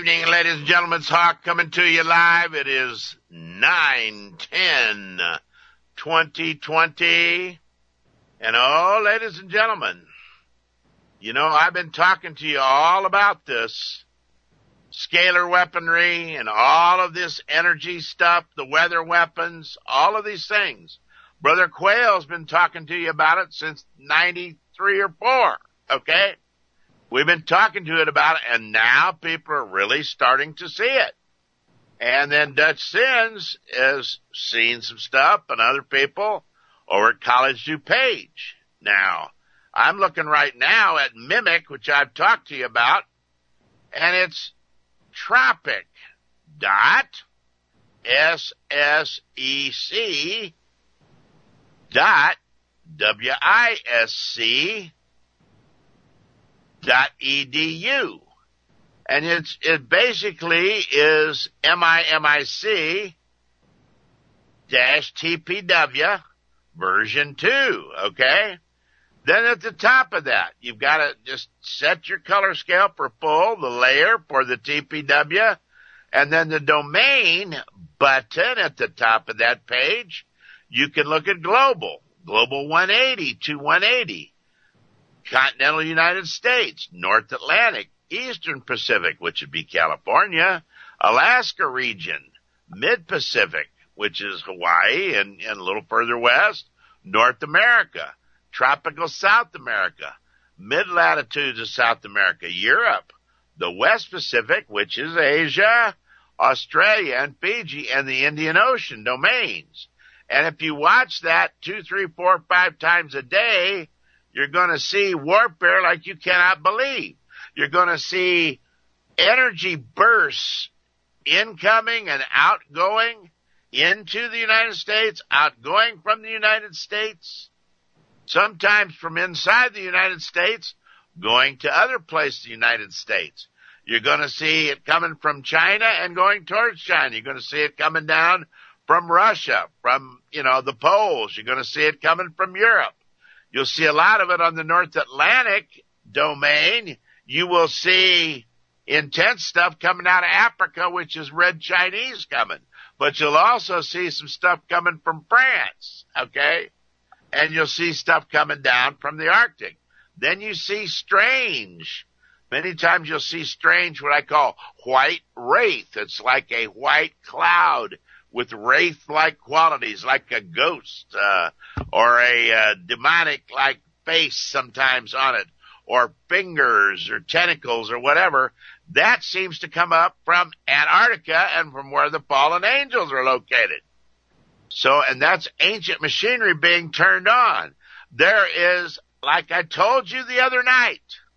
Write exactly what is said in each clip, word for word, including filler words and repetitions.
evening, ladies and gentlemen. It's Hawk coming to you live. It is nine ten twenty twenty. And oh, ladies and gentlemen, you know, I've been talking to you all about this scalar weaponry and all of this energy stuff, the weather weapons, all of these things. Brother Quayle's been talking to you about it since ninety-three or four, okay? We've been talking to it about it, and now people are really starting to see it. And then Dutch Sins is seeing some stuff, and other people over at College DuPage. Now, I'm looking right now at Mimic, which I've talked to you about, and it's tropic dot S S E C dot W I S C dot E D U. And it's, it basically is MIMIC dash T P W version two, okay? Then at the top of that, you've got to just set your color scale for full, the layer for the T P W, and then the domain button at the top of that page. You can look at global, global one eighty to one eighty, continental United States, North Atlantic, Eastern Pacific, which would be California, Alaska region, Mid-Pacific, which is Hawaii and, and a little further west, North America, tropical South America, mid-latitudes of South America, Europe, the West Pacific, which is Asia, Australia, and Fiji, and the Indian Ocean domains. And if you watch that two, three, four, five times a day, you're going to see warfare like you cannot believe. You're going to see energy bursts incoming and outgoing into the United States, outgoing from the United States, sometimes from inside the United States, going to other places in the United States. You're going to see it coming from China and going towards China. You're going to see it coming down from Russia, from, you know, the poles. You're going to see it coming from Europe. You'll see a lot of it on the North Atlantic domain. You will see intense stuff coming out of Africa, which is red Chinese coming. But you'll also see some stuff coming from France, okay? And you'll see stuff coming down from the Arctic. Then you see strange. Many times you'll see strange, what I call white wraith. It's like a white cloud with wraith-like qualities, like a ghost, uh, or a uh, demonic-like face sometimes on it, or fingers or tentacles or whatever. That seems to come up from Antarctica and from where the fallen angels are located. So, and that's ancient machinery being turned on. There is, like I told you the other night,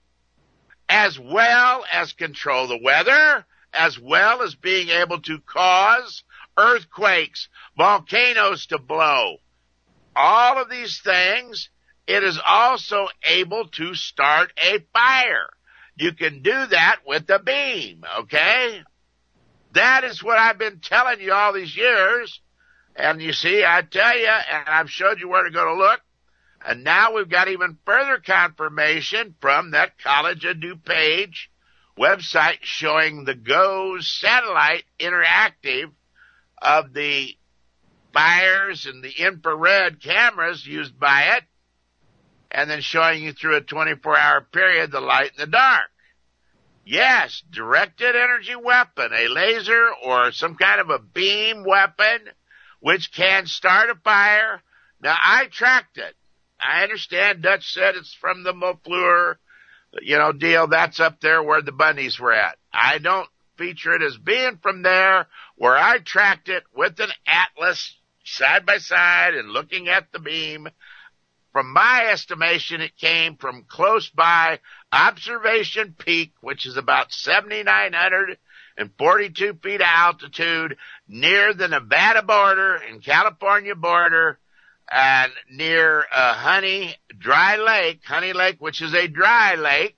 as well as control the weather, as well as being able to cause earthquakes, volcanoes to blow, all of these things, it is also able to start a fire. You can do that with a beam, okay? That is what I've been telling you all these years. And you see, I tell you, and I've showed you where to go to look. And now we've got even further confirmation from that College of DuPage website showing the GOES satellite interactive of the fires and the infrared cameras used by it, and then showing you through a twenty-four hour period the light and the dark. Yes, directed energy weapon, a laser or some kind of a beam weapon, which can start a fire. Now, I tracked it. I understand Dutch said it's from the McClure, you know, deal. That's up there where the bunnies were at. I don't feature it as being from there, where I tracked it with an atlas side by side and looking at the beam. From my estimation, it came from close by Observation Peak, which is about seven thousand nine hundred forty-two feet of altitude near the Nevada border and California border, and near uh, Honey Dry Lake, Honey Lake, which is a dry lake,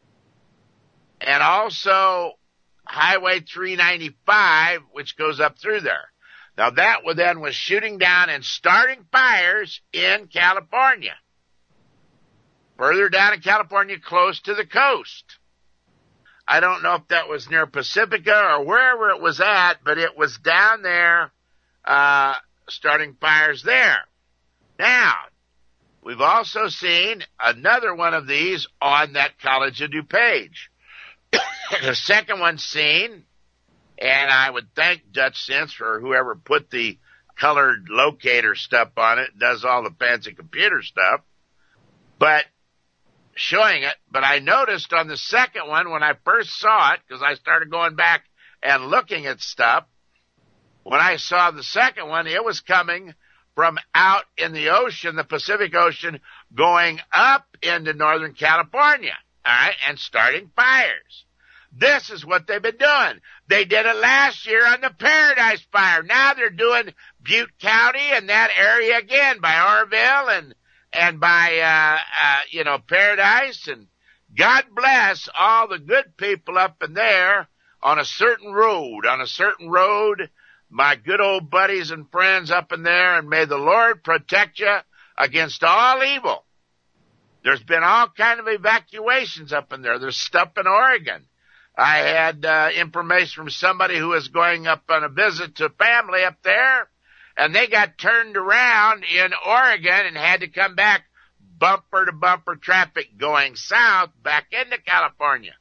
and also Highway three ninety-five, which goes up through there. Now, that then was shooting down and starting fires in California, further down in California, close to the coast. I don't know if that was near Pacifica or wherever it was at, but it was down there, uh, starting fires there. Now, we've also seen another one of these on that College of DuPage. The second one seen, and I would thank Dutch Sense for whoever put the colored locator stuff on it, does all the fancy computer stuff, but showing it. But I noticed on the second one when I first saw it, because I started going back and looking at stuff, when I saw the second one, it was coming from out in the ocean, the Pacific Ocean, going up into Northern California, all right, and starting fires. This is what they've been doing. They did it last year on the Paradise Fire. Now they're doing Butte County and that area again by Orville and and by, uh, uh, you know, Paradise. And God bless all the good people up in there on a certain road, on a certain road, my good old buddies and friends up in there, and may the Lord protect you against all evil. There's been all kind of evacuations up in there. There's stuff in Oregon. I had uh, information from somebody who was going up on a visit to family up there, and they got turned around in Oregon and had to come back bumper to bumper traffic going south back into California.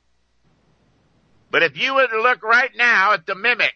But if you were to look right now at the Mimic,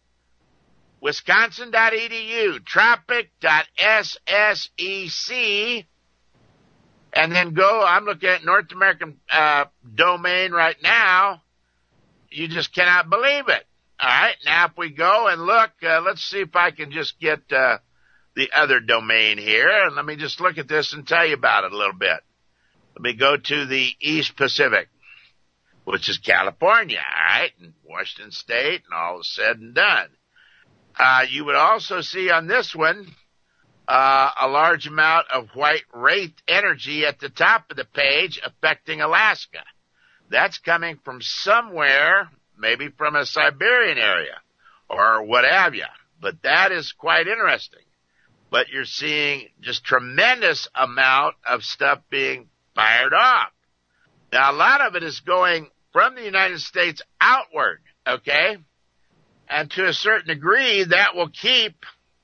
wisconsin dot e d u, tropic dot s s e c, and then go, I'm looking at North American uh, domain right now. You just cannot believe it. All right, now if we go and look, uh, let's see if I can just get uh, the other domain here, and let me just look at this and tell you about it a little bit. Let me go to the East Pacific, which is California, all right, and Washington State, and all is said and done. Uh, you would also see on this one uh, a large amount of white wraith energy at the top of the page affecting Alaska. That's coming from somewhere, maybe from a Siberian area or what have you. But that is quite interesting. But you're seeing just tremendous amount of stuff being fired off. Now, a lot of it is going from the United States outward, okay? And to a certain degree, that will keep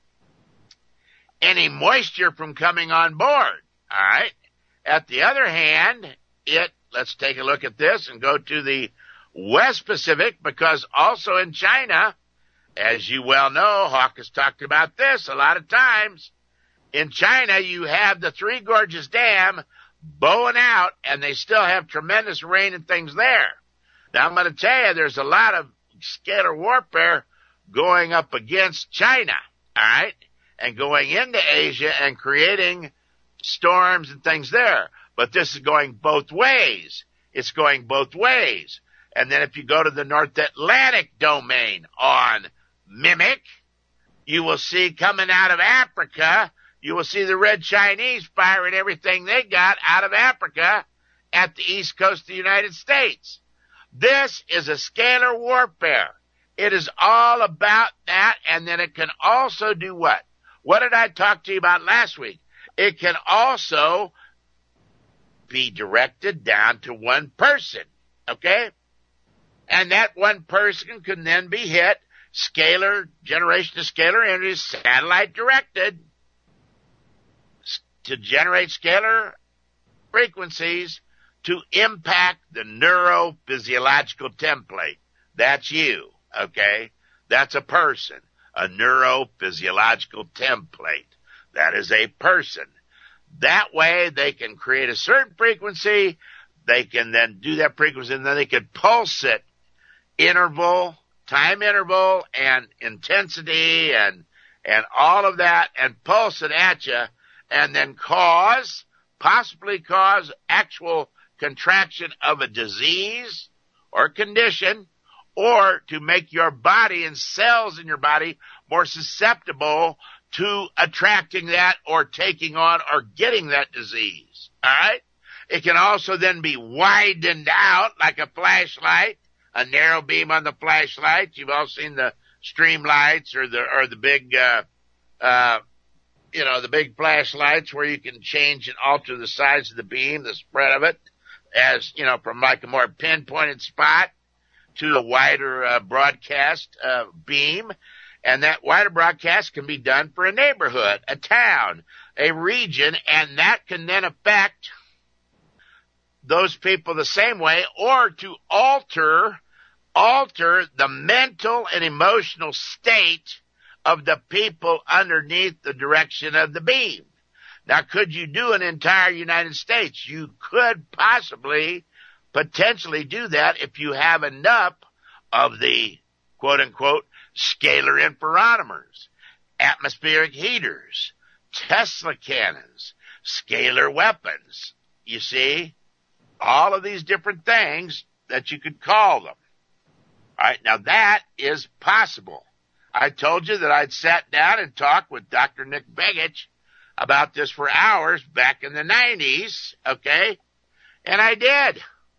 any moisture from coming on board, all right? At the other hand, it let's take a look at this and go to the West Pacific, because also in China, as you well know, Hawk has talked about this a lot of times. In China, you have the Three Gorges Dam bowing out, and they still have tremendous rain and things there. Now, I'm going to tell you, there's a lot of scalar warfare going up against China, all right, and going into Asia and creating storms and things there. But this is going both ways. It's going both ways. And then if you go to the North Atlantic domain on Mimic, you will see coming out of Africa, you will see the Red Chinese firing everything they got out of Africa at the east coast of the United States. This is a scalar warfare. It is all about that, and then it can also do what? What did I talk to you about last week? It can also be directed down to one person, okay? And that one person can then be hit, scalar, generation of scalar energy, satellite directed, to generate scalar frequencies to impact the neurophysiological template. That's you, okay? That's a person, a neurophysiological template. That is a person. That way they can create a certain frequency, they can then do that frequency, and then they can pulse it, interval, time interval, and intensity, and and all of that, and pulse it at you, and then cause, possibly cause actual contraction of a disease or condition, or to make your body and cells in your body more susceptible to attracting that or taking on or getting that disease. All right? It can also then be widened out like a flashlight, a narrow beam on the flashlight. You've all seen the streamlights or the or the big, uh, uh, you know, the big flashlights where you can change and alter the size of the beam, the spread of it, as, you know, from like a more pinpointed spot. to a wider uh, broadcast uh, beam, and that wider broadcast can be done for a neighborhood, a town, a region, and that can then affect those people the same way, or to alter alter the mental and emotional state of the people underneath the direction of the beam. Now, could you do an entire United States? You could possibly, potentially do that if you have enough of the quote-unquote scalar interferometers, atmospheric heaters, Tesla cannons, scalar weapons. You see, all of these different things that you could call them. All right, now that is possible. I told you that I'd sat down and talked with Doctor Nick Begich about this for hours back in the nineties, okay? And I did.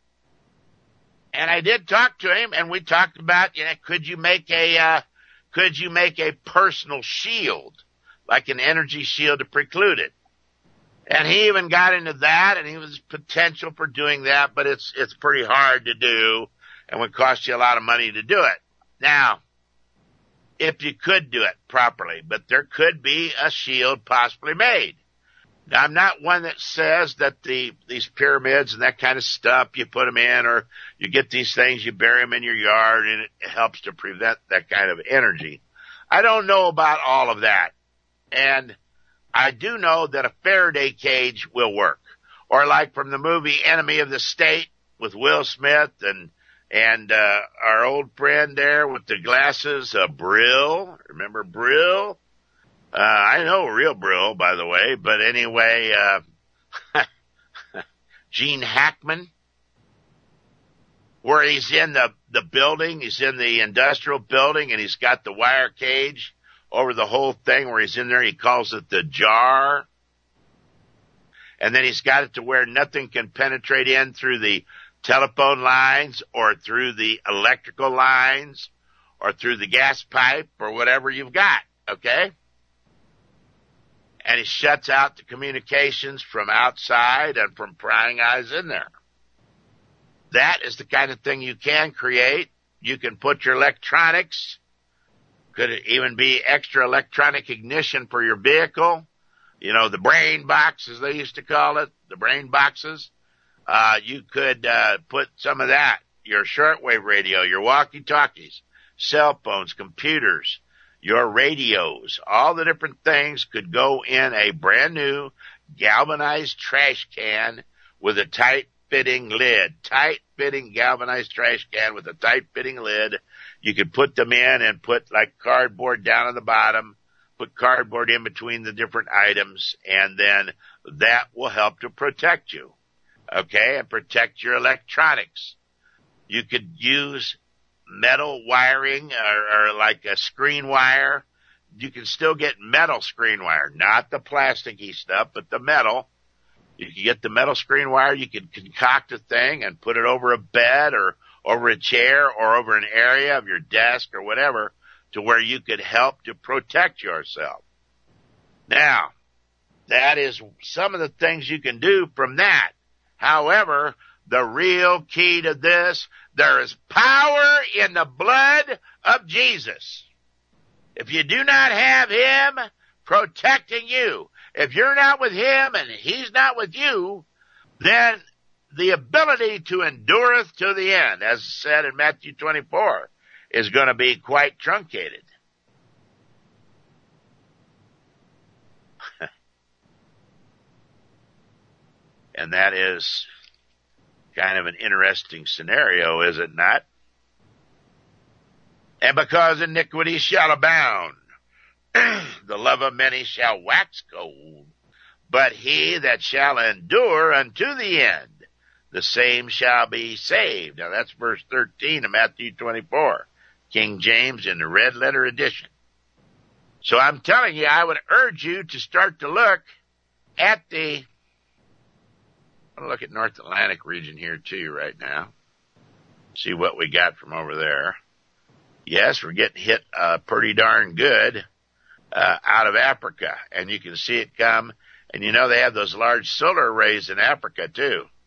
And I did talk to him, and we talked about, you know, could you make a, uh, could you make a personal shield, like an energy shield to preclude it? And he even got into that, and he was potential for doing that, but it's, it's pretty hard to do and would cost you a lot of money to do it. Now, if you could do it properly, but there could be a shield possibly made. Now, I'm not one that says that the these pyramids and that kind of stuff, you put them in, or you get these things, you bury them in your yard, and it helps to prevent that kind of energy. I don't know about all of that. And I do know that a Faraday cage will work. Or like from the movie Enemy of the State with Will Smith and And, uh, our old friend there with the glasses, uh, Brill. Remember Brill? Uh, I know real Brill, by the way, but anyway, uh, Gene Hackman, where he's in the, the building, he's in the industrial building, and he's got the wire cage over the whole thing where he's in there. He calls it the jar. And then he's got it to where nothing can penetrate in through the telephone lines or through the electrical lines or through the gas pipe or whatever you've got, okay? And he shuts out the communications from outside and from prying eyes in there. That is the kind of thing you can create. You can put your electronics, could it even be extra electronic ignition for your vehicle, you know, the brain box, as they used to call it, the brain boxes. Uh, you could, uh, put some of that, your shortwave radio, your walkie-talkies, cell phones, computers, your radios, all the different things could go in a brand new galvanized trash can with a tight fitting lid, tight fitting galvanized trash can with a tight fitting lid. You could put them in and put like cardboard down on the bottom, put cardboard in between the different items, and then that will help to protect you. Okay, and protect your electronics. You could use metal wiring or, or like a screen wire. You can still get metal screen wire, not the plasticky stuff, but the metal. You can get the metal screen wire. You can concoct a thing and put it over a bed or over a chair or over an area of your desk or whatever to where you could help to protect yourself. Now, that is some of the things you can do from that. However, the real key to this, there is power in the blood of Jesus. If you do not have him protecting you, if you're not with him and he's not with you, then the ability to endureth to the end, as said in Matthew twenty-four, is going to be quite truncated. And that is kind of an interesting scenario, is it not? And because iniquity shall abound, the love of many shall wax cold. But he that shall endure unto the end, the same shall be saved. Now that's verse thirteen of Matthew twenty-four, King James in the red letter edition. So I'm telling you, I would urge you to start to look at the I'm going to look at North Atlantic region here too right now. See what we got from over there. Yes, we're getting hit uh, pretty darn good uh, out of Africa. And you can see it come. And you know they have those large solar arrays in Africa too.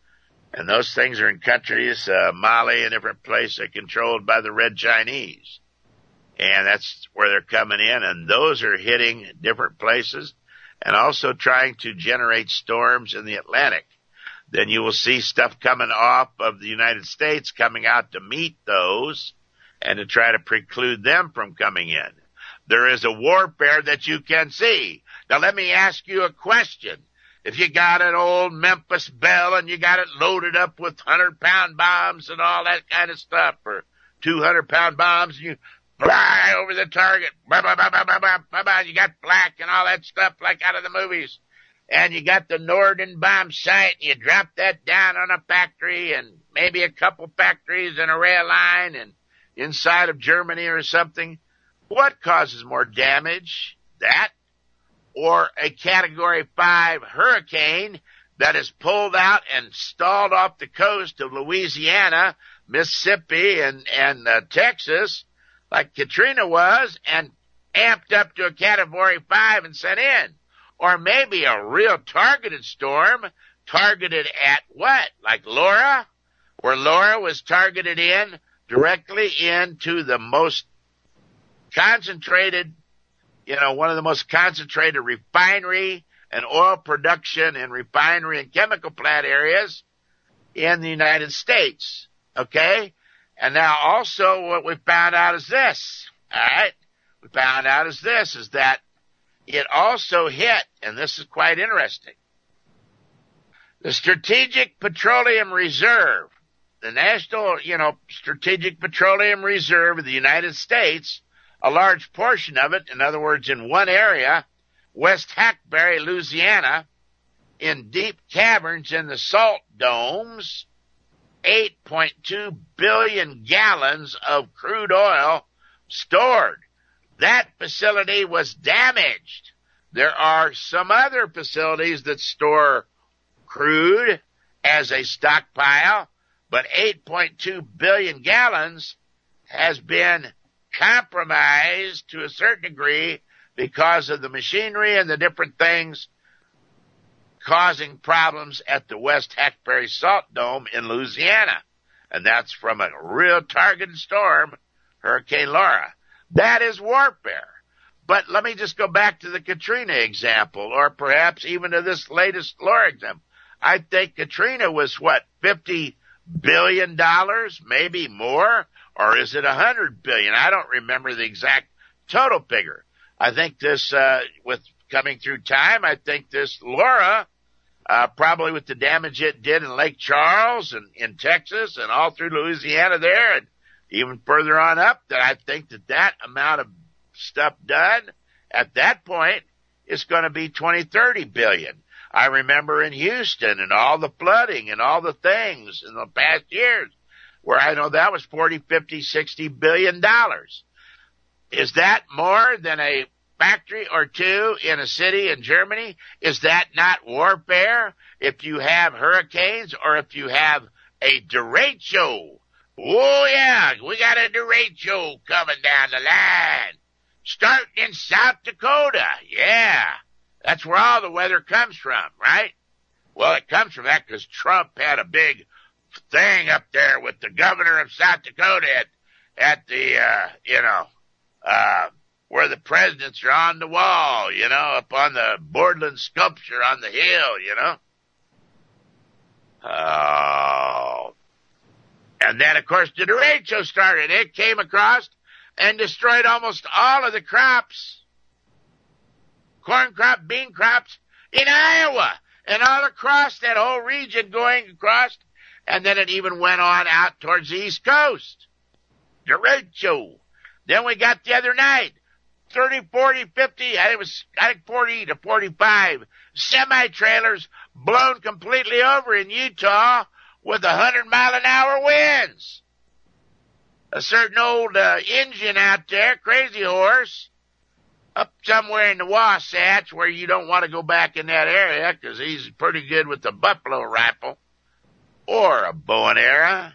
And those things are in countries, uh, Mali and different places, are controlled by the Red Chinese. And that's where they're coming in, and those are hitting different places and also trying to generate storms in the Atlantic. Then you will see stuff coming off of the United States coming out to meet those and to try to preclude them from coming in. There is a warfare that you can see. Now let me ask you a question. If you got an old Memphis Belle and you got it loaded up with one hundred pound bombs and all that kind of stuff, or two hundred pound bombs, and you fly over the target, blah, blah, blah, blah, blah, blah, blah, blah, you got flak and all that stuff like out of the movies, and you got the Norden bomb sight, and you drop that down on a factory and maybe a couple factories and a rail line and inside of Germany or something. What causes more damage? That or a Category five hurricane that is pulled out and stalled off the coast of Louisiana, Mississippi, and, and uh, Texas, like Katrina was, and amped up to a Category five and sent in? Or maybe a real targeted storm, targeted at what? Like Laura? Where Laura was targeted in directly into the most concentrated, you know, one of the most concentrated refinery and oil production and refinery and chemical plant areas in the United States. Okay? And now also what we found out is this. All right? We found out is this, is that it also hit, and this is quite interesting, the Strategic Petroleum Reserve, the National, you know, Strategic Petroleum Reserve of the United States, a large portion of it, in other words, in one area, West Hackberry, Louisiana, in deep caverns in the salt domes, eight point two billion gallons of crude oil stored. That facility was damaged. There are some other facilities that store crude as a stockpile, but eight point two billion gallons has been compromised to a certain degree because of the machinery and the different things causing problems at the West Hackberry Salt Dome in Louisiana. And that's from a real targeted storm, Hurricane Laura. That is warfare. But let me just go back to the Katrina example, or perhaps even to this latest Laura example. I think Katrina was, what, fifty billion dollars, maybe more? Or is it one hundred billion dollars? I don't remember the exact total figure. I think this, uh, with coming through time, I think this Laura, uh, probably with the damage it did in Lake Charles and in Texas and all through Louisiana there and even further on up, that I think that that amount of stuff done at that point is going to be twenty, thirty billion. I remember in Houston and all the flooding and all the things in the past years where I know that was forty, fifty, sixty billion dollars. Is that more than a factory or two in a city in Germany? Is that not warfare? If you have hurricanes or if you have a derecho, oh yeah, we got a derecho coming down the line, starting in South Dakota. Yeah, that's where all the weather comes from, right? Well, it comes from that because Trump had a big thing up there with the governor of South Dakota at, at the, uh, you know, uh, where the presidents are on the wall, you know, up on the Borland sculpture on the hill, you know. Oh. And then, of course, the derecho started. It came across and destroyed almost all of the crops, corn crop, bean crops in Iowa, and all across that whole region going across. And then it even went on out towards the East Coast. Derecho. Then we got the other night, thirty, forty, fifty, I think it was, I think forty to forty-five semi-trailers blown completely over in Utah with a hundred mile an hour winds. A certain old uh, engine out there, Crazy Horse, up somewhere in the Wasatch where you don't want to go back in that area because he's pretty good with the buffalo rifle or a bow and arrow.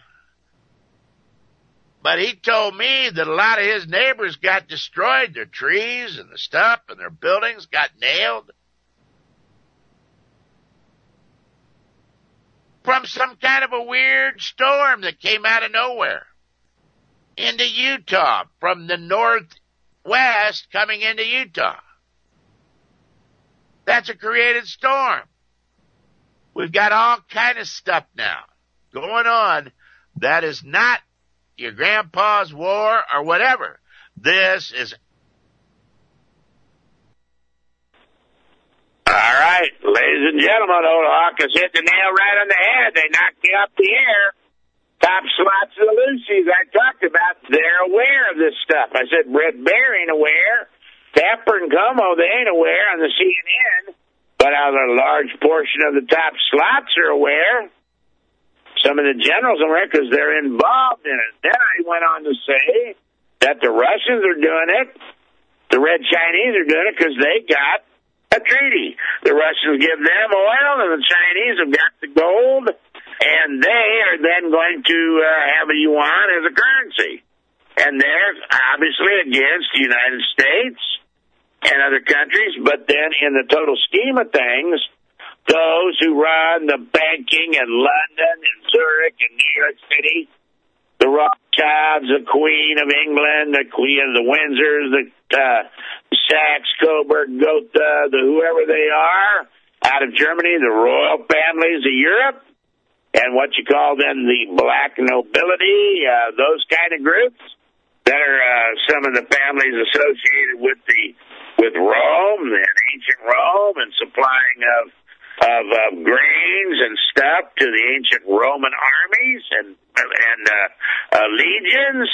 But he told me that a lot of his neighbors got destroyed, their trees and the stuff and their buildings got nailed. from some kind of a weird storm that came out of nowhere into Utah, from the northwest coming into Utah. That's a created storm. We've got all kind of stuff now going on that is not your grandpa's war or whatever. This is... All right, ladies and gentlemen, old Hawk has hit the nail right on the head. They knocked me up the air. Top slots of the Lucy's I talked about, they're aware of this stuff. I said Red Bear ain't aware. Tapper and Como, they ain't aware on the C N N. But a large portion of the top slots are aware. Some of the generals are aware because they're involved in it. Then I went on to say that the Russians are doing it. The Red Chinese are doing it because they got a treaty. The Russians give them oil, and the Chinese have got the gold, and they are then going to uh, have a yuan as a currency. And they're obviously against the United States and other countries, but then in the total scheme of things, those who run the banking in London and Zurich and New York City, the Rothschilds, the Queen of England, the Queen of the Windsors, the uh, Sachs, Coburg, Gotha, the whoever they are, out of Germany, the royal families of Europe, and what you call then the black nobility, uh, those kind of groups that are uh, some of the families associated with the with Rome and ancient Rome and supplying of of uh, grains and stuff to the ancient Roman armies and and uh, uh, legions.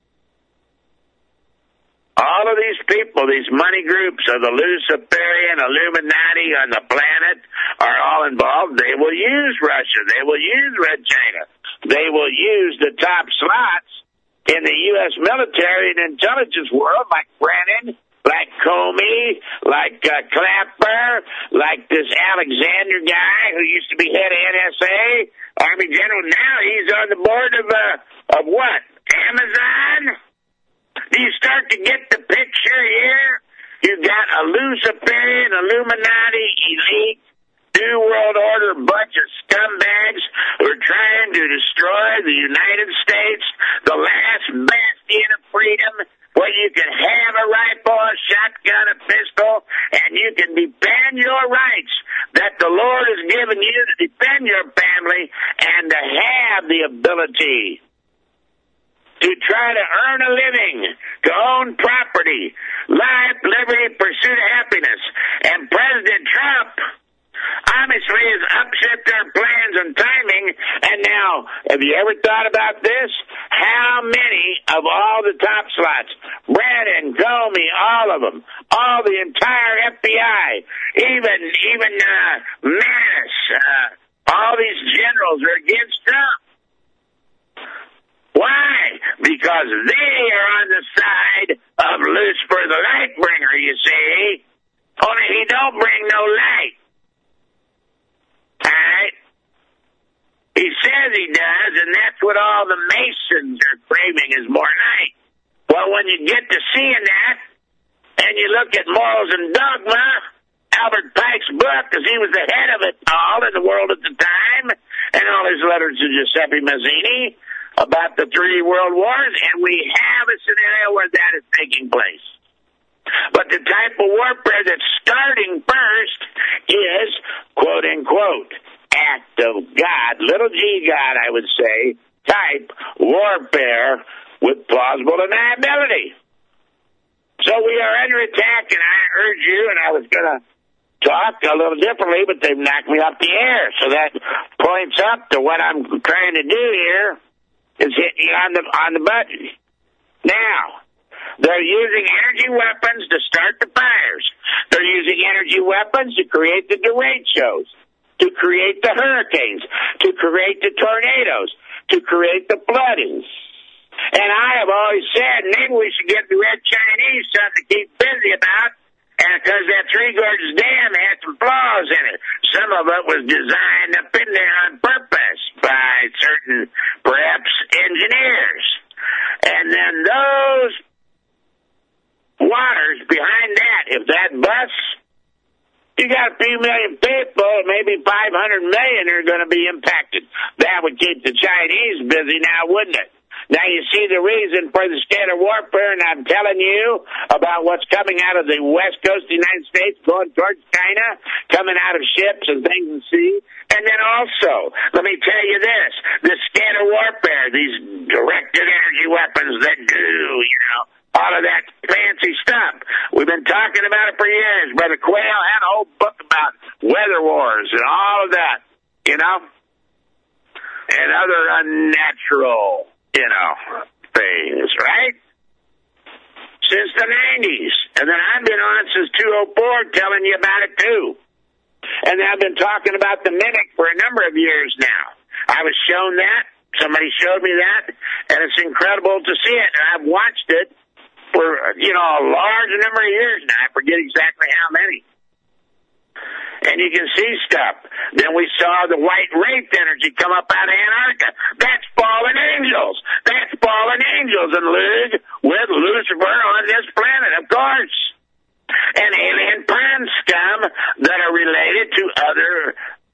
All of these people, these money groups of the Luciferian Illuminati on the planet are all involved. They will use Russia. They will use Red China. They will use the top slots in the U S military and intelligence world, like Brennan, like Comey, like uh, Clapper, like this Alexander guy who used to be head of N S A, Army General. Now he's on the board of, uh, of what? Amazon? Do you start to get the picture here? You've got a Luciferian, Illuminati, elite, New World Order bunch of scumbags who are trying to destroy the United States, the last bastion of freedom, where you can have a rifle, a shotgun, a pistol, and you can defend your rights that the Lord has given you to defend your family and to have the ability to try to earn a living, to own property, life, liberty, pursuit of happiness. And President Trump obviously has upset their plans and timing. And now, have you ever thought about this? How many of all the top slots, Brennan, Comey, all of them, all the entire F B I, even even uh, Mattis, uh, all these generals are against Trump. Why? Because they are on the side of Lucifer the light bringer, you see. Only he don't bring no light. Alright? He says he does, and that's what all the Masons are craving is more light. Well, when you get to seeing that, and you look at Morals and Dogma, Albert Pike's book, because he was the head of it all in the world at the time, and all his letters to Giuseppe Mazzini, about the three world wars, and we have a scenario where that is taking place. But the type of warfare that's starting first is, quote unquote, act of God, little g God, I would say, type warfare with plausible deniability. So we are under attack, and I urge you, and I was going to talk a little differently, but they've knocked me off the air. So that points up to what I'm trying to do here. Is hitting you on the on the button. Now, they're using energy weapons to start the fires. They're using energy weapons to create the derechos, to create the hurricanes, to create the tornadoes, to create the floodings. And I have always said maybe we should get the Red Chinese something to keep busy about, and because that Three Gorges Dam had some flaws in it. Some of it was designed up in there on purpose by certain, perhaps, engineers. And then those waters behind that, if that busts, You got a few million people, maybe five hundred million are going to be impacted. That would keep the Chinese busy now, wouldn't it? Now you see the reason for the state of warfare, and I'm telling you about what's coming out of the west coast of the United States, going towards China, coming out of ships and things and sea. And then also, let me tell you this, the state of warfare, these directed energy weapons that do, you know, all of that fancy stuff. We've been talking about it for years. Brother Quayle had a whole book about weather wars and all of that, you know, and other unnatural, you know, things, right? Since the nineties. And then I've been on since two oh four telling you about it, too. And I've been talking about the mimic for a number of years now. I was shown that. Somebody showed me that. And it's incredible to see it. And I've watched it for, you know, a large number of years now. I forget exactly how many. And you can see stuff. Then we saw the white wraith energy come up out of Antarctica. That's fallen angels. That's fallen angels in league with Lucifer on this planet, of course. And alien pine scum that are related to other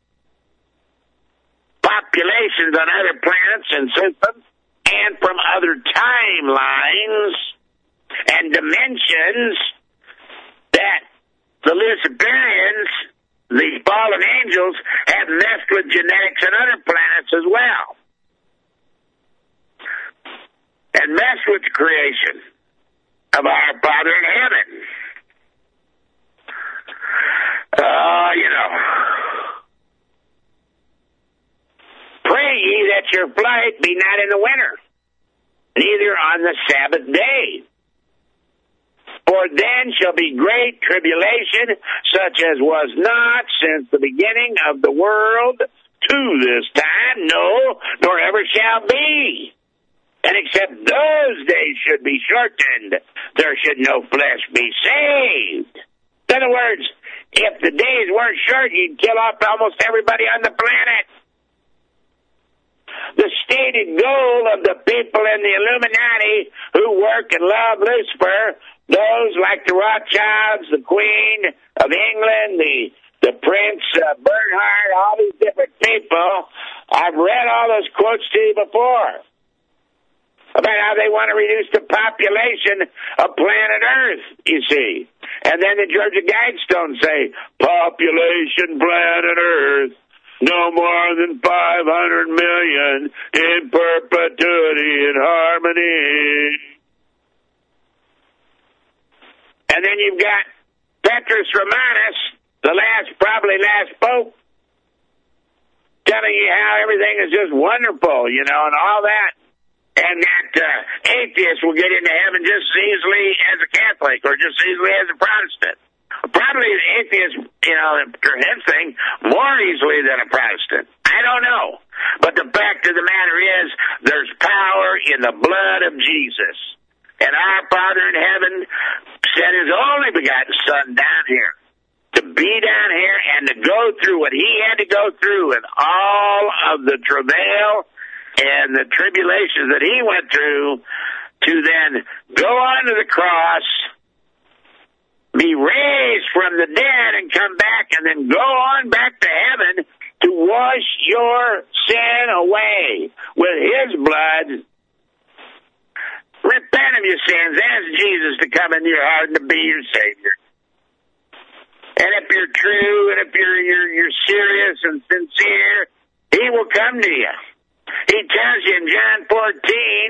populations on other planets and systems and from other timelines and dimensions that the Luciferians, the fallen angels, have messed with genetics on other planets as well. And messed with the creation of our Father in heaven. Uh, you know. Pray ye that your flight be not in the winter, neither on the Sabbath day. For then shall be great tribulation, such as was not since the beginning of the world to this time, no, nor ever shall be. And except those days should be shortened, there should no flesh be saved. In other words, if the days weren't short, you'd kill off almost everybody on the planet. The stated goal of the people in the Illuminati who work and love Lucifer, those like the Rothschilds, the Queen of England, the the Prince uh, Bernhard, all these different people, I've read all those quotes to you before about how they want to reduce the population of planet Earth, you see. And then the Georgia Guidestones say, population planet Earth, no more than five hundred million in perpetuity and harmony. And then you've got Petrus Romanus, the last, probably last pope, telling you how everything is just wonderful, you know, and all that. And that uh, atheists will get into heaven just as easily as a Catholic or just as easily as a Protestant. Probably an atheist, you know, for his thing, more easily than a Protestant. I don't know. But the fact of the matter is, there's power in the blood of Jesus. And our Father in heaven sent his only begotten Son down here to be down here and to go through what he had to go through and all of the travail and the tribulations that he went through to then go on to the cross, be raised from the dead and come back and then go on back to heaven to wash your sin away with his blood. Repent of your sins. Ask Jesus to come into your heart and to be your Savior. And if you're true and if you're, you're, you're serious and sincere, he will come to you. He tells you in John fourteen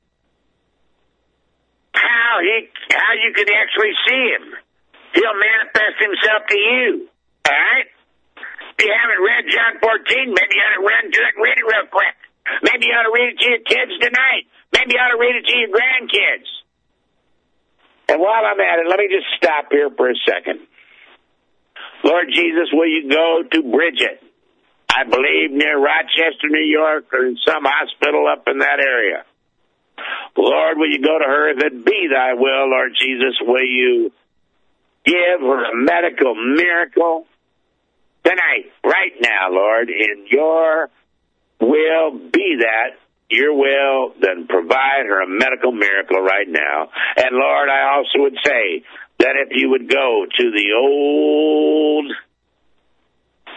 how he how you can actually see him. He'll manifest himself to you. All right? If you haven't read John fourteen, maybe you ought to run to it and read it real quick. Maybe you ought to read it to your kids tonight. Maybe you ought to read it to your grandkids. And while I'm at it, let me just stop here for a second. Lord Jesus, will you go to Bridget? I believe near Rochester, New York, or in some hospital up in that area. Lord, will you go to her? If it be thy will, Lord Jesus, will you give her a medical miracle tonight, right now, Lord, in your will, be that your will, then provide her a medical miracle right now. And Lord, I also would say that if you would go to the old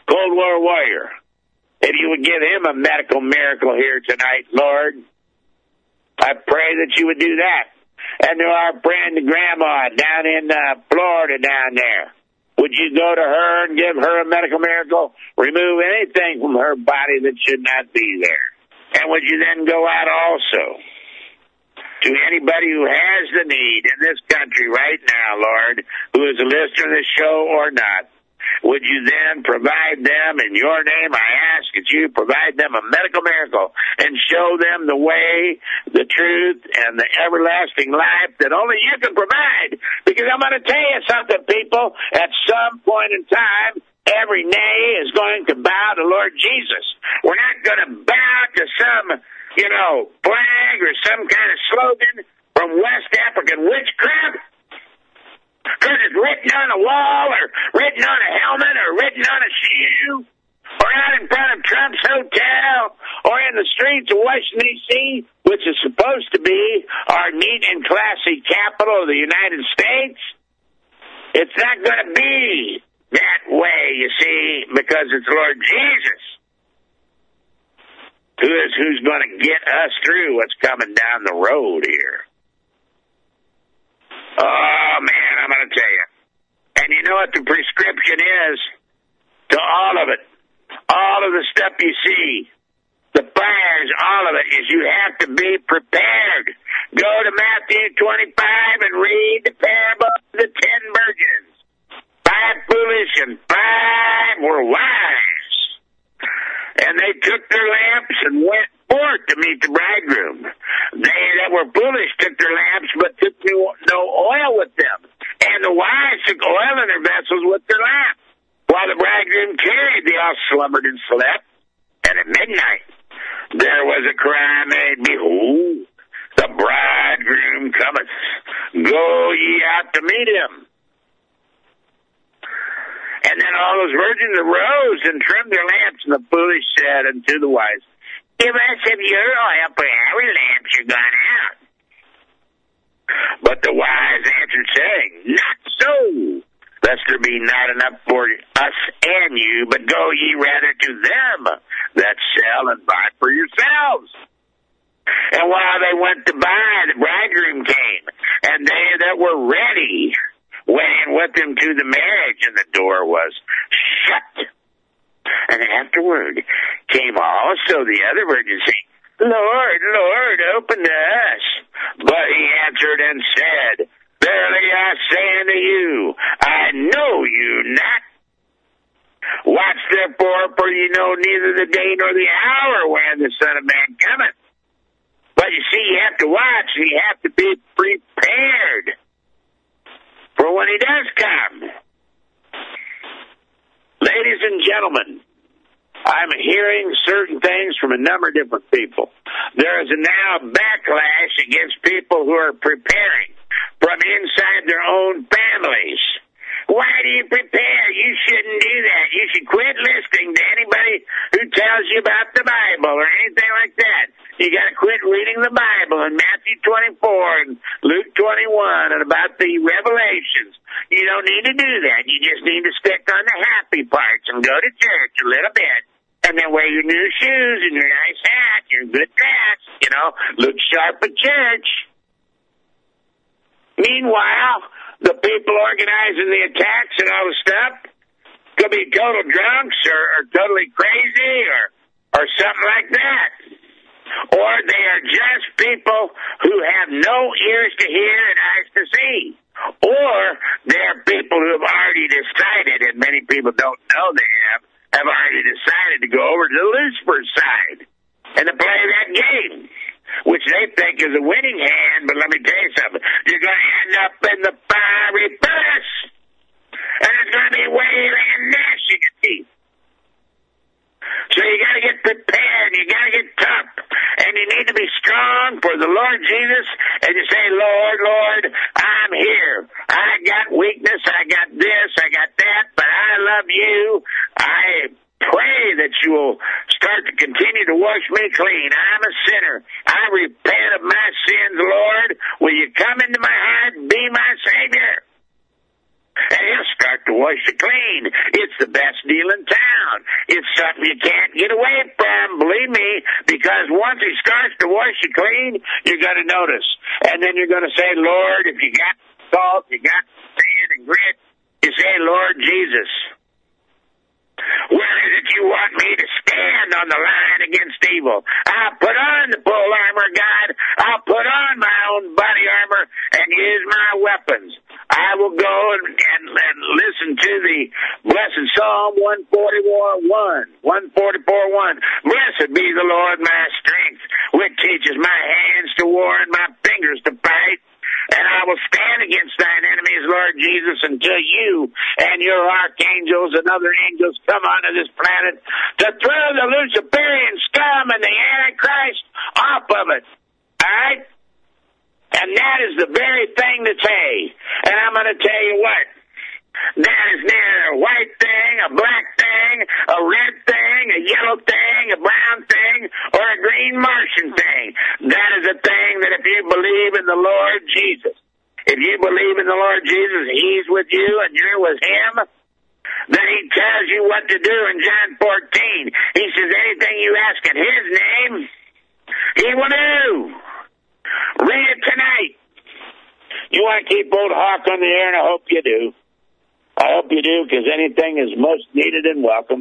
Cold War warrior. If you would give him a medical miracle here tonight, Lord, I pray that you would do that. And to our friend Grandma down in uh, Florida down there, would you go to her and give her a medical miracle? Remove anything from her body that should not be there. And would you then go out also to anybody who has the need in this country right now, Lord, who is a listener to this show or not? Would you then provide them, in your name, I ask that you provide them a medical miracle and show them the way, the truth, and the everlasting life that only you can provide. Because I'm going to tell you something, people. At some point in time, every knee is going to bow to Lord Jesus. We're not going to bow to some, you know, flag or some kind of slogan from West African witchcraft. Because it's written on a wall or written on a helmet or written on a shoe or out in front of Trump's hotel or in the streets of Washington, D C, which is supposed to be our neat and classy capital of the United States. It's not going to be that way, you see, because it's Lord Jesus who is who's going to get us through what's coming down the road here. Oh, man, I'm going to tell you. And you know what the prescription is to all of it? All of the stuff you see, the fires, all of it, is you have to be prepared. Go to Matthew twenty-five and read the parable of the ten virgins. Five foolish and five were wise. And they took their lamps and went forth to meet the bridegroom. They that were foolish took their lamps, but took no, no oil with them. And the wise took oil in their vessels with their lamps. While the bridegroom tarried, they all slumbered and slept. And at midnight there was a cry made, Behold, the bridegroom cometh. Go ye out to meet him. And then all those virgins arose and trimmed their lamps, and the foolish said unto the wise, Give us of your oil, for our lamps are gone out. But the wise answered, saying, Not so, lest there be not enough for us and you, but go ye rather to them that sell and buy for yourselves. And while they went to buy, the bridegroom came, and they that were ready went in with him to the marriage, and the door was shut. And afterward came also the other virgins, saying, Lord, Lord, open to us. But he answered and said, Verily I say unto you, I know you not. Watch therefore, for ye know neither the day nor the hour when the Son of Man cometh. But you see, you have to watch, and you have to be prepared for when he does come. Ladies and gentlemen, I'm hearing certain things from a number of different people. There is a now backlash against people who are preparing from inside their own families. Why do you prepare? You shouldn't do that. You should quit listening to anybody who tells you about the Bible or anything like that. You got to quit reading the Bible in Matthew twenty-four and Luke twenty-one and about the Revelations. You don't need to do that. You just need to stick on the happy parts and go to church a little bit. And then wear your new shoes and your nice hat, your good dress, you know, look sharp at church. Meanwhile, the people organizing the attacks and all the stuff could be total drunks or, or totally crazy or, or something like that. Or they are just people who have no ears to hear and eyes to see. Or they are people who have already decided, and many people don't know they have, have already decided to go over to the Lucifer's side and to play that game, which they think is a winning hand. But let me tell you something. You're going to end up in the fiery furnace, and it's going to be wailing and gnashing of teeth. So you got to get prepared. You got to get tough. And you need to be strong for the Lord Jesus. And you say, Lord, Lord, I'm here. I got weakness. I got this. I got that. But I love you. I pray that you will start to continue to wash me clean. I'm a sinner. I repent of my sins, Lord. Will you come into my heart and be my Savior? And he'll start to wash you clean. It's the best deal in town. out. It's something you can't get away from, believe me, because once he starts to wash you clean, you're going to notice. And then you're going to say, Lord, if you got salt, you got sand and grit, you say, Lord Jesus, where is it you want me to stand on the line against evil? I'll put on the full armor, God. I'll put on my own body armor and use my weapons. I will go and, and, and listen to the blessed Psalm one forty-four one. one forty-four one. Blessed be the Lord my strength, which teaches my hands to war and my fingers to fight. And I will stand against thine enemies, Lord Jesus, until you and your archangels and other angels come onto this planet to throw the Luciferian scum and the Antichrist off of it. All right? And that is the very thing that's hay. And I'm going to tell you what. That is neither a white thing, a black thing, a red thing, a yellow thing, a brown thing, or a green Martian thing. That is a thing that if you believe in the Lord Jesus, if you believe in the Lord Jesus, He's with you and you're with Him, then He tells you what to do in John fourteen. He says, anything you ask in His name, He will do. Read it tonight. You want to keep old Hawk on the air, and I hope you do. I hope you do, because anything is most needed and welcome.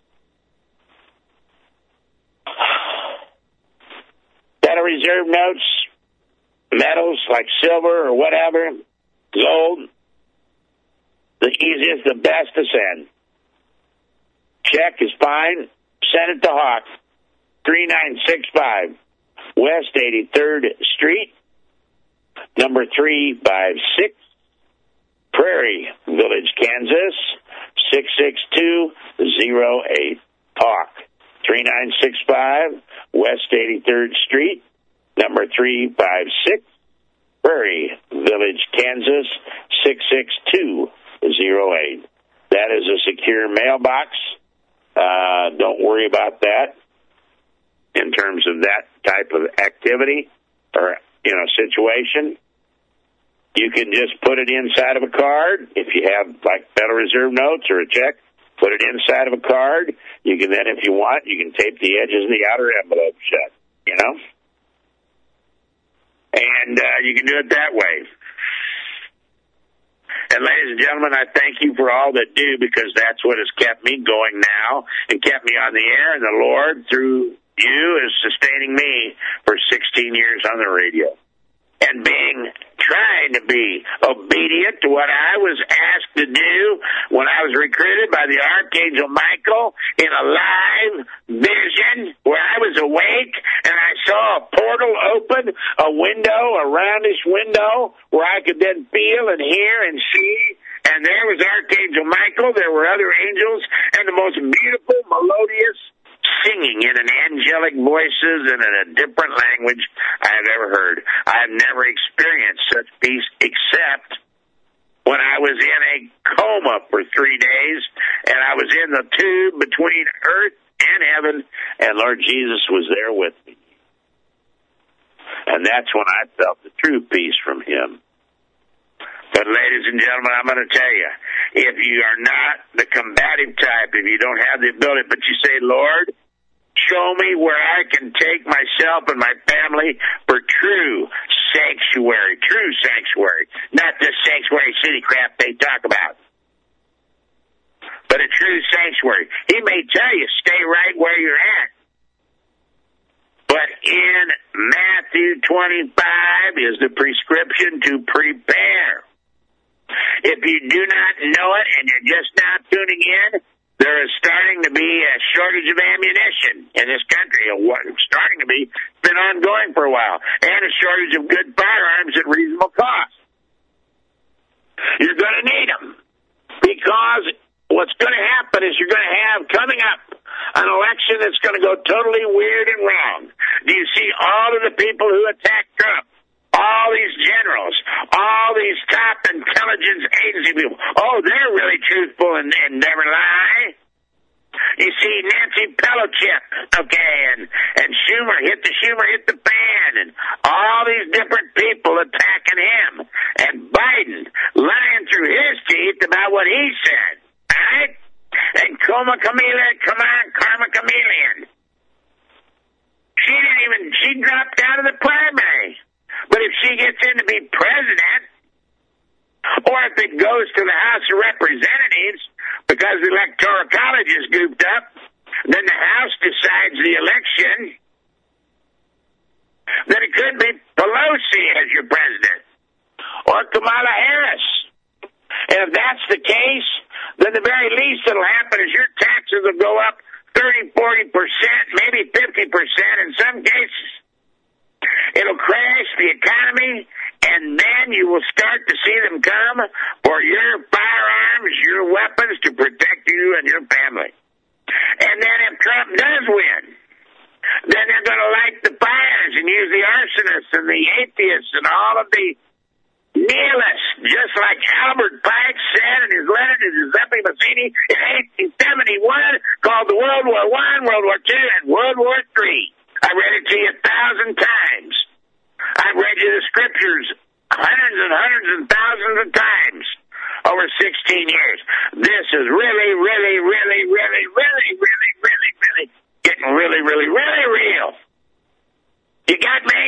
Federal Reserve notes, metals like silver or whatever, gold, the easiest, the best to send. Check is fine. Send it to Hawk, three nine six five, West eighty-third Street, number three five six. Prairie Village, Kansas, six six two zero eight. Hawk, three nine six five, West eighty-third Street, number three five six. Prairie Village, Kansas, six six two zero eight. That is a secure mailbox. Uh, don't worry about that in terms of that type of activity or, you know, situation. You can just put it inside of a card. If you have, like, Federal Reserve notes or a check, put it inside of a card. You can then, if you want, you can tape the edges of the outer envelope shut, you know? And uh, you can do it that way. And ladies and gentlemen, I thank you for all that do, because that's what has kept me going now and kept me on the air. And the Lord, through you, is sustaining me for sixteen years on the radio. And being, trying to be obedient to what I was asked to do when I was recruited by the Archangel Michael in a live vision where I was awake and I saw a portal open, a window, a roundish window where I could then feel and hear and see. And there was Archangel Michael. There were other angels and the most beautiful, melodious singing in an angelic voices and in a different language I have ever heard. I have never experienced such peace except when I was in a coma for three days and I was in the tube between earth and heaven, and Lord Jesus was there with me. And that's when I felt the true peace from Him. But ladies and gentlemen, I'm going to tell you, if you are not the combative type, if you don't have the ability, but you say, Lord, show me where I can take myself and my family for true sanctuary, true sanctuary, not this sanctuary city crap they talk about, but a true sanctuary. He may tell you, stay right where you're at. But in Matthew twenty-five is the prescription to prepare. If you do not know it and you're just now tuning in, there is starting to be a shortage of ammunition in this country. It's starting to be, it's been ongoing for a while. And a shortage of good firearms at reasonable cost. You're going to need them. Because what's going to happen is you're going to have coming up an election that's going to go totally weird and wrong. Do you see all of the people who attacked Trump? All these generals, all these top intelligence agency people, oh, they're really truthful and, and never lie. You see Nancy Pelosi, okay, and, and Schumer, hit the Schumer, hit the fan, and all these different people attacking him, and Biden lying through his teeth about what he said, all right? And and Coma Chameleon, come on, Karma Chameleon. She didn't even, she dropped out of the primary. But if she gets in to be president, or if it goes to the House of Representatives because the Electoral College is goofed up, then the House decides the election, then it could be Pelosi as your president, or Kamala Harris. And if that's the case, then the very least that'll happen is your taxes will go up thirty, forty percent, maybe fifty percent in some cases. It'll crash the economy, and then you will start to see them come for your firearms, your weapons to protect you and your family. And then if Trump does win, then they're going to light the fires and use the arsonists and the atheists and all of the nihilists, just like Albert Pike said in his letter to Giuseppe Mazzini in eighteen seventy-one, called the World War One, World War Two, and World War Three. I read it to you a thousand times. I've read you the scriptures hundreds and hundreds and thousands of times over sixteen years. This is really, really, really, really, really, really, really, really getting really, really, really real. You got me?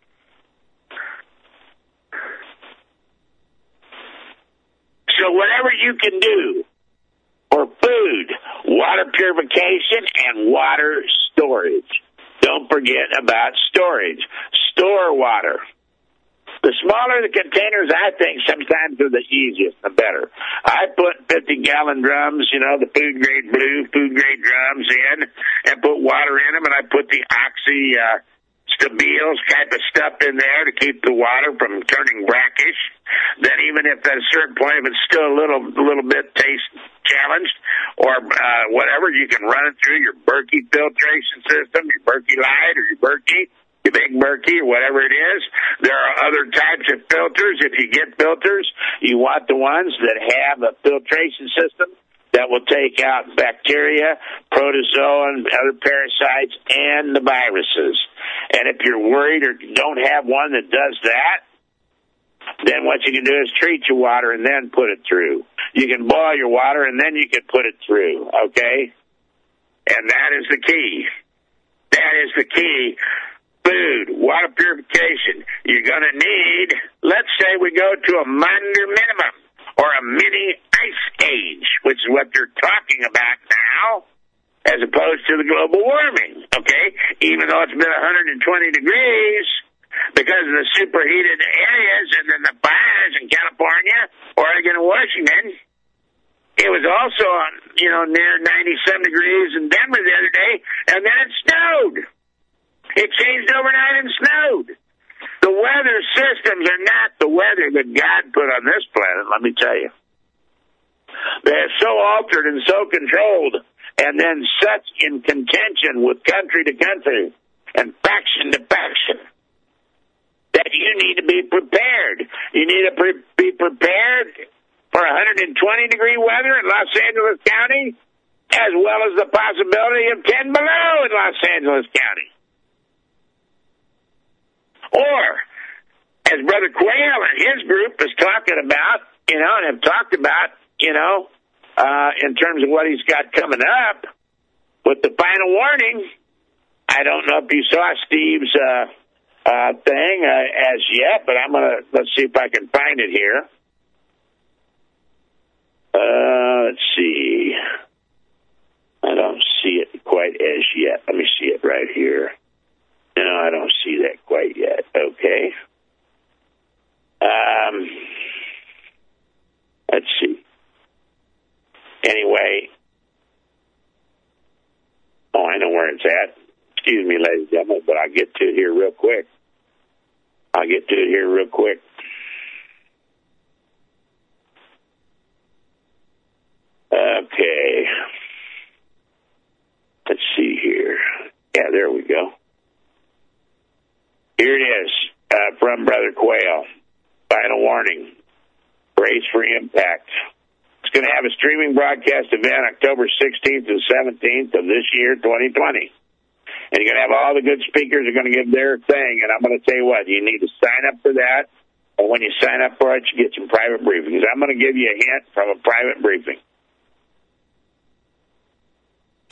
So whatever you can do for food, water purification, and water storage. Don't forget about storage. Store water. The smaller the containers, I think, sometimes are the easiest, the better. I put fifty-gallon drums, you know, the food-grade blue, food-grade drums in, and put water in them, and I put the Oxy uh, Stabiles type of stuff in there to keep the water from turning brackish. Then even if at a certain point, if it's still a little, a little bit taste challenged or uh, whatever, you can run it through your Berkey filtration system, your Berkey Light or your Berkey, your Big Berkey or whatever it is. There are other types of filters. If you get filters, you want the ones that have a filtration system that will take out bacteria, protozoa, and other parasites, and the viruses. And if you're worried or don't have one that does that, then what you can do is treat your water and then put it through. You can boil your water and then you can put it through, okay? And that is the key. That is the key. Food, water purification. You're going to need, let's say we go to a minor minimum or a mini ice age, which is what they're talking about now, as opposed to the global warming, okay? Even though it's been one hundred twenty degrees, because of the superheated areas and then the fires in California, Oregon, and Washington. It was also, you know, near ninety-seven degrees in Denver the other day, and then it snowed. It changed overnight and snowed. The weather systems are not the weather that God put on this planet, let me tell you. They're so altered and so controlled, and then such in contention with country to country and faction to faction, that you need to be prepared. You need to pre- be prepared for one hundred twenty degree weather in Los Angeles County, as well as the possibility of ten below in Los Angeles County. Or, as Brother Quayle and his group is talking about, you know, and have talked about, you know, uh, in terms of what he's got coming up with the final warning. I don't know if you saw Steve's uh, uh, thing uh, as yet, but I'm going to, let's see if I can find it here. Uh, let's see. I don't see it quite as yet. Let me see it right here. No, I don't see that quite yet. Okay. Um, let's see. Anyway. Oh, I know where it's at. Excuse me, ladies and gentlemen, but I'll get to it here real quick. I'll get to it here real quick. Okay. Let's see here. Yeah, there we go. Here it is, uh, from Brother Quayle. Final warning. Brace for impact. It's going to have a streaming broadcast event October sixteenth and seventeenth of this year, twenty twenty. And you're going to have all the good speakers are going to give their thing. And I'm going to tell you what, you need to sign up for that. And when you sign up for it, you get some private briefings. I'm going to give you a hint from a private briefing.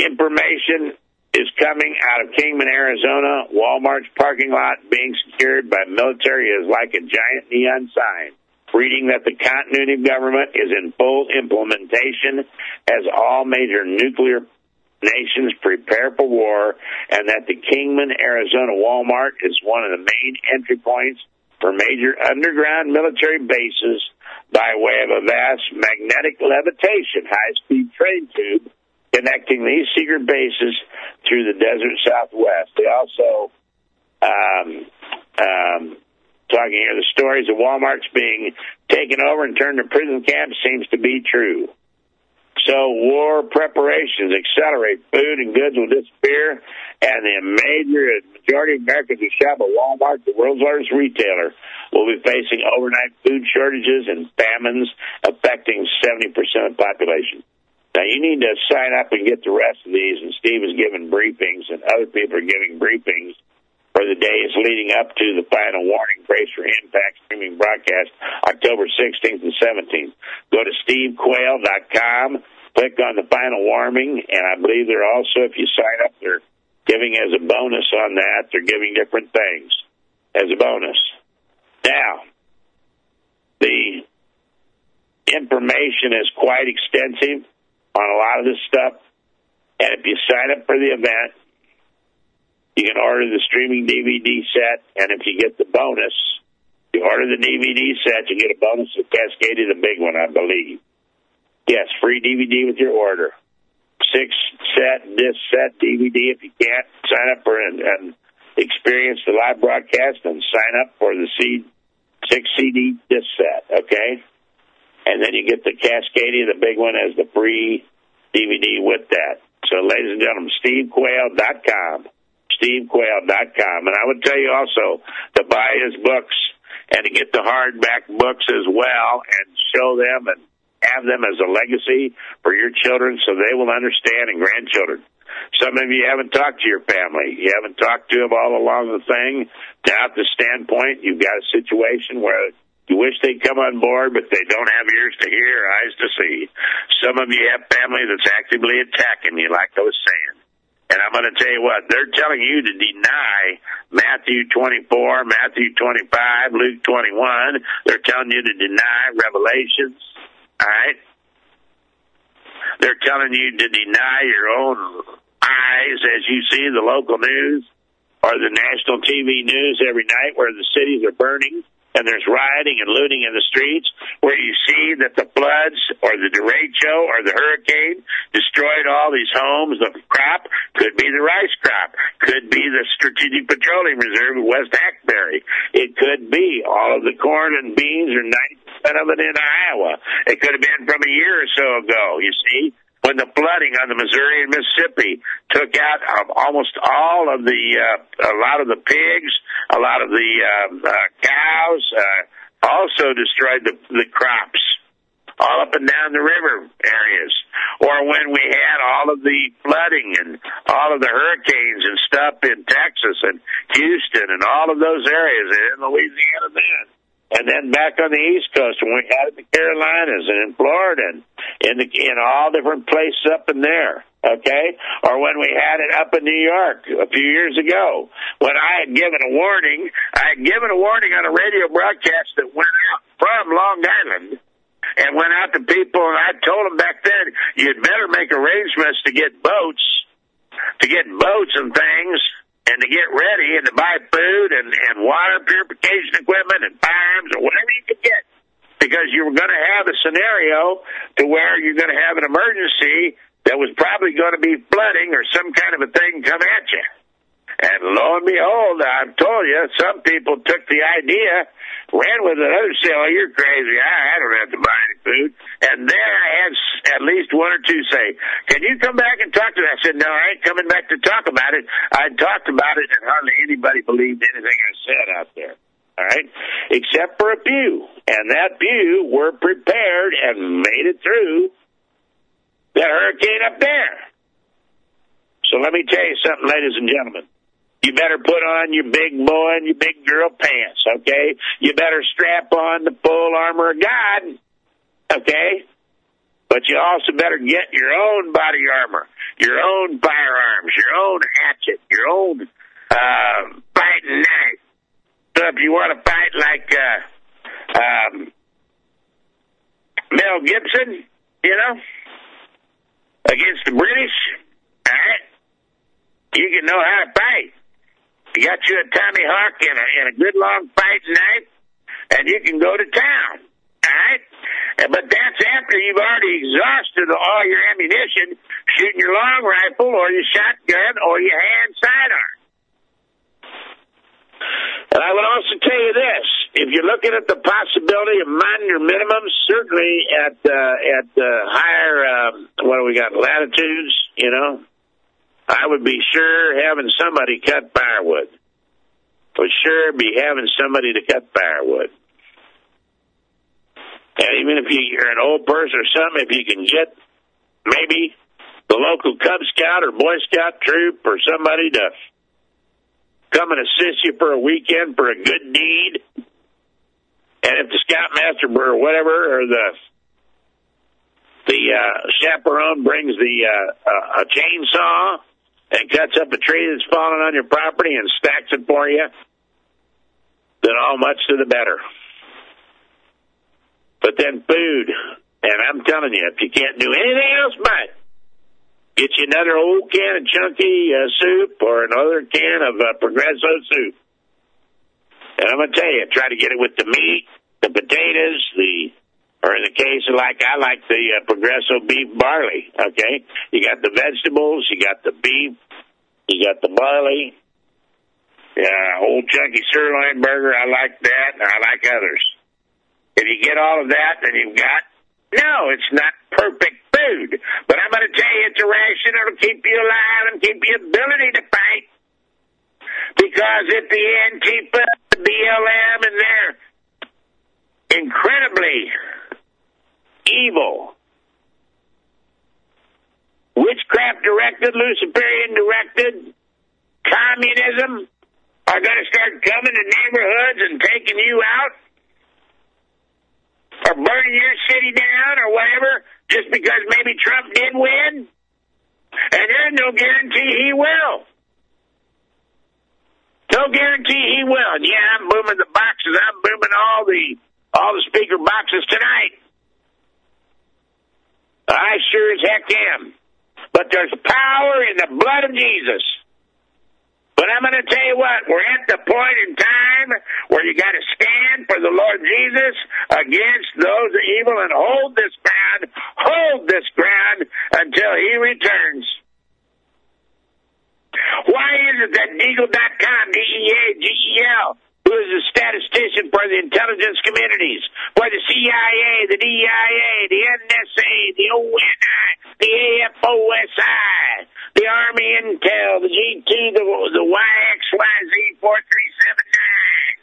information is coming out of Kingman, Arizona. Walmart's parking lot being secured by military is like a giant neon sign, reading that the continuity of government is in full implementation as all major nuclear nations prepare for war, and that the Kingman, Arizona Walmart is one of the main entry points for major underground military bases by way of a vast magnetic levitation high-speed train tube connecting these secret bases through the desert Southwest. They also, um, um, talking here, the stories of Walmart's being taken over and turned to prison camps seems to be true. So war preparations accelerate. Food and goods will disappear, and the major majority of Americans who shop at Walmart, the world's largest retailer, will be facing overnight food shortages and famines affecting seventy percent of the population. Now, you need to sign up and get the rest of these, and Steve is giving briefings, and other people are giving briefings for the days leading up to the final warning, Brace for Impact streaming broadcast, October sixteenth and seventeenth. Go to steve quayle dot com, click on the final warning, and I believe they're also, if you sign up, they're giving as a bonus on that. They're giving different things as a bonus. Now, the information is quite extensive on a lot of this stuff, and if you sign up for the event, you can order the streaming D V D set, and if you get the bonus, you order the D V D set, you get a bonus of Cascadia, the big one, I believe. Yes, free D V D with your order. Six set, disc set, D V D. If you can't, sign up for and, and experience the live broadcast, and sign up for the C, six C D disc set, okay? And then you get the Cascadia, the big one, as the free D V D with that. So, ladies and gentlemen, steve quayle dot com. steve quayle dot com. And I would tell you also to buy his books and to get the hardback books as well and show them and have them as a legacy for your children so they will understand, and grandchildren. Some of you haven't talked to your family. You haven't talked to them all along the thing. Now, at the standpoint, you've got a situation where you wish they'd come on board, but they don't have ears to hear, eyes to see. Some of you have family that's actively attacking you, like I was saying. And I'm going to tell you what, they're telling you to deny Matthew twenty-four, Matthew twenty-five, Luke twenty-one. They're telling you to deny Revelations, all right? They're telling you to deny your own eyes as you see the local news or the national T V news every night where the cities are burning and there's rioting and looting in the streets, where you see that the floods or the derecho or the hurricane destroyed all these homes. The crop could be the rice crop, could be the Strategic Petroleum Reserve of West Hackberry. It could be all of the corn and beans, or ninety percent of it in Iowa. It could have been from a year or so ago, you see, when the flooding on the Missouri and Mississippi took out um, almost all of the, uh, a lot of the pigs, a lot of the uh, uh, cows, uh, also destroyed the, the crops all up and down the river areas. Or when we had all of the flooding and all of the hurricanes and stuff in Texas and Houston and all of those areas, and in Louisiana then. And then back on the East Coast, when we had it in the Carolinas and in Florida and in, the, in all different places up in there, okay? Or when we had it up in New York a few years ago, when I had given a warning, I had given a warning on a radio broadcast that went out from Long Island and went out to people, and I told them back then, you'd better make arrangements to get boats, to get boats and things, and to get ready and to buy food and, and water purification equipment and firearms or whatever you could get, because you were going to have a scenario to where you're going to have an emergency that was probably going to be flooding or some kind of a thing come at you. And lo and behold, I've told you, some people took the idea, ran with it, others say, oh, you're crazy, I, I don't have to buy any food. And then I had at least one or two say, can you come back and talk to me? I said, no, I ain't coming back to talk about it. I talked about it, and hardly anybody believed anything I said out there. All right? Except for a few. And that few were prepared and made it through that hurricane up there. So let me tell you something, ladies and gentlemen. You better put on your big boy and your big girl pants, okay? You better strap on the full armor of God, okay? But you also better get your own body armor. your own firearms, your own hatchet, your own uh, fighting knife. So if you want to fight like uh, um, Mel Gibson, you know, against the British, all right, you can know how to fight. You got you a Tommy Hawk and a, and a good long fighting knife, and you can go to town, all right? But that's after you've already exhausted all your ammunition, shooting your long rifle or your shotgun or your hand sidearm. And I would also tell you this: if you're looking at the possibility of mining your minimums, certainly at uh, at uh, higher, uh, what do we got, latitudes, you know, I would be sure having somebody cut firewood. For sure be having somebody to cut firewood. And even if you're an old person or something, if you can get maybe the local Cub Scout or Boy Scout troop or somebody to come and assist you for a weekend for a good deed. And if the Scoutmaster or whatever, or the the uh, chaperone brings the uh, uh, a chainsaw and cuts up a tree that's fallen on your property and stacks it for you, then all much to the better. But then food, and I'm telling you, if you can't do anything else but get you another old can of Chunky uh, soup or another can of uh, Progresso soup. And I'm going to tell you, try to get it with the meat, the potatoes, the, or in the case of like, I like the uh, Progresso beef barley, okay? You got the vegetables, you got the beef, you got the barley, yeah, old Chunky sirloin burger, I like that, and I like others. If you get all of that, then you've got, no, it's not perfect food, but I'm going to tell you it's a ration that'll keep you alive and keep your ability to fight. Because if the Antifa, the B L M, and their incredibly evil, witchcraft-directed, Luciferian-directed communism are going to start coming to neighborhoods and taking you out, or burning your city down or whatever, just because maybe Trump did win, and there's no guarantee he will. No guarantee he will. And yeah, I'm booming the boxes. I'm booming all the all the speaker boxes tonight. I sure as heck am. But there's power in the blood of Jesus. But I'm going to tell you what, we're at the point in time where you got to stand for the Lord Jesus against those evil and hold this ground, hold this ground until he returns. Why is it that Deagle dot com, D E A G E L, who is a statistician for the intelligence communities, for the C I A, the D I A, the N S A, the O N I, the A F O S I, the Army Intel, the G T, the, the Y X Y Z four three seven nine.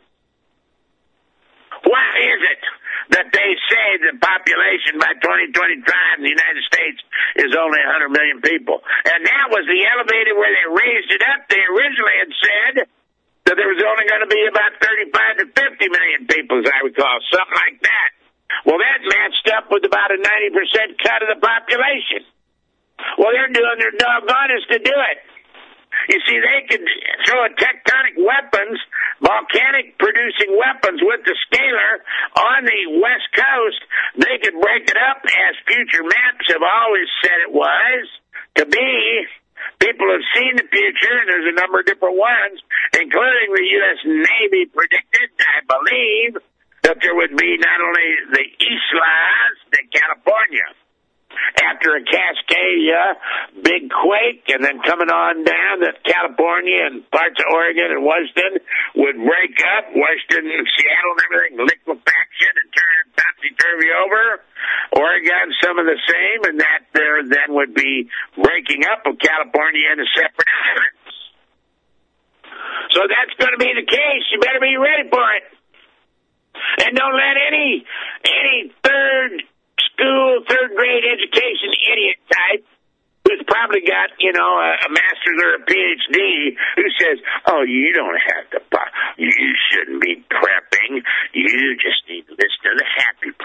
Why is it that they say the population by twenty twenty-five in the United States is only one hundred million people? And that was the elevator where they raised it up. They originally had said that there was only going to be about thirty-five to fifty million people, as I recall, something like that. Well, that matched up with about a ninety percent cut of the population. Well, they're doing their doggonest to do it. You see, they could throw a tectonic weapons, volcanic-producing weapons with the scalar on the West Coast. They could break it up, as future maps have always said it was, to be. People have seen the future, and there's a number of different ones, including the U S Navy predicted, I believe, that there would be not only the Islas de California, after a Cascadia big quake, and then coming on down, that California and parts of Oregon and Washington would break up, Washington and Seattle and everything, liquefaction and turn topsy-turvy over. Oregon, some of the same, and that there then would be breaking up of California into separate islands. So that's going to be the case. You better be ready for it. And don't let any any third school, third grade education idiot type who's probably got, you know, a, a master's or a P H D who says, oh, you don't have to, you shouldn't be prepping. You just need to listen to the happy parts of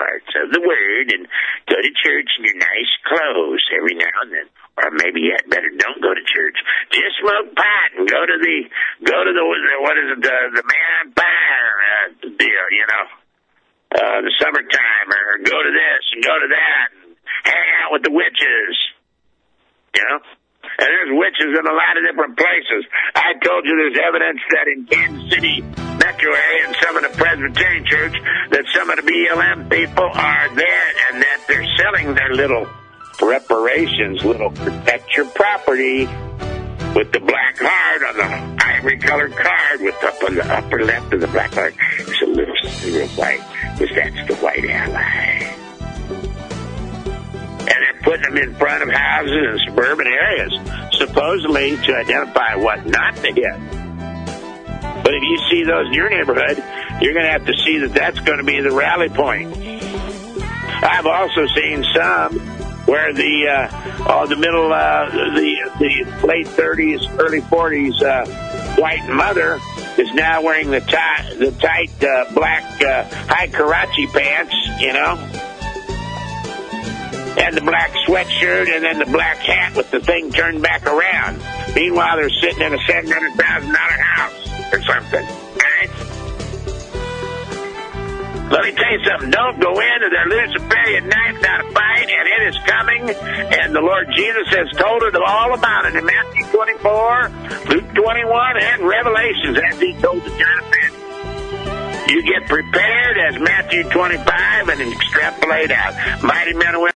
of the Word and go to church in your nice clothes every now and then. Or maybe yet better, don't go to church. Just smoke pot and go to the, go to the, what is it, the, the Man on Fire uh, deal, you know, uh, the summertime, or go to this and go to that and hang out with the witches, you know. And there's witches in a lot of different places. I told you there's evidence that in Kansas City metro area and some of the Presbyterian church that some of the B L M people are there and that they're selling their little reparations, little protect your property with the black heart on the ivory colored card with up on the upper left of the black heart. It's a little silver white, because that's the white ally. And they're putting them in front of houses in suburban areas, supposedly to identify what not to hit. But if you see those in your neighborhood, you're going to have to see that that's going to be the rally point. I've also seen some where the uh, oh, the middle, uh, the the late thirties, early forties uh, white mother is now wearing the tight, the tight uh, black uh, high Karachi pants, you know, and the black sweatshirt, and then the black hat with the thing turned back around. Meanwhile, they're sitting in a seven hundred thousand dollar house or something. Right? Let me tell you something. Don't go into their Luciferian knife not a fight, and it is coming. And the Lord Jesus has told it all about it in Matthew twenty-four, Luke twenty-one, and Revelations, as he told the John the Baptist. You get prepared as Matthew twenty-five and extrapolate out. Mighty men and women.